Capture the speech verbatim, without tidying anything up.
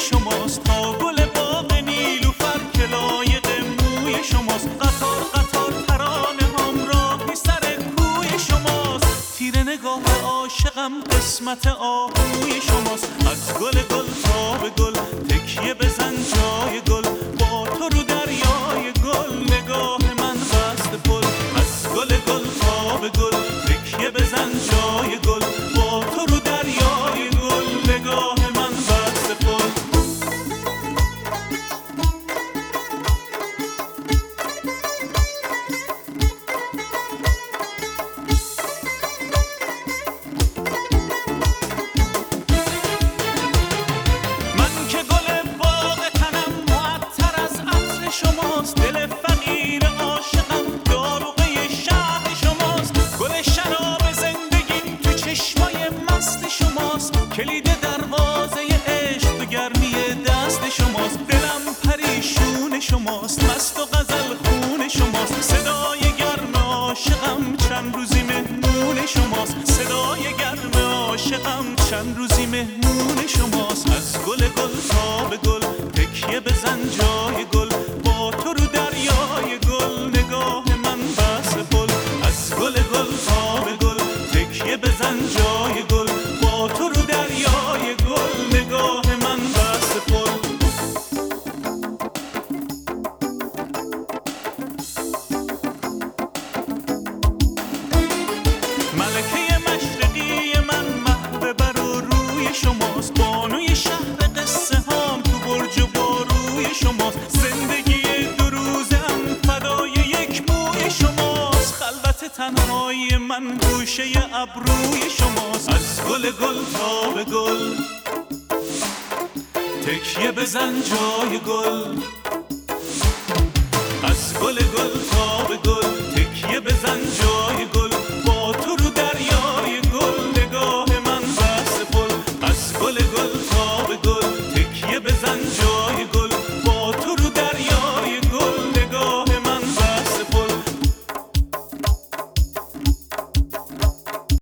شماست، تا گل باغ نیلوفر که لایق موی شماست. قطار قطار ترانه همراهی سر کوی شماست. تیر نگاه عاشقم قسمت آهوی شماست. از گل گل تا به گل تکیه بزن جای گل، با تو رو دریای گل نگاه من بست پل. از گل گل تا به گل تکیه بزن جای گل، با تو رو دریای گل نگاه من بست پل. من که گل باغ تنم معطر از عطر شماست. دل فقیر عاشقم داروغه شهر شماست. گل شراب زندگیم تو چشمای مست شماست. کلید دروازه عشق تو گرمی دست شماست. دلم پریشون شماست، مست و غزل خون شماست. صدای گرم عاشقم چند روزی مهمون شماست. صدای گرم عاشقم چند روزی مهمون شماست. از گل گل تا به گل تکیه بزن جای گل، با تو رو دریای گل نگاه من بس پل. از گل گل تا به گل تکیه بزن جای گل، با تو رو دریای گل نگاه من بس پل. ملکه مشرقی من محو بر و روی شماست. بانوی شهر قصه هام تو برج و باروی شماست. زندگی دو روزم فدای یک موی شماست. خلوت تنهایی من گوشه ابروی شماست. از گل گل تا به گل تکیه بزن جای گل. از گل گل تا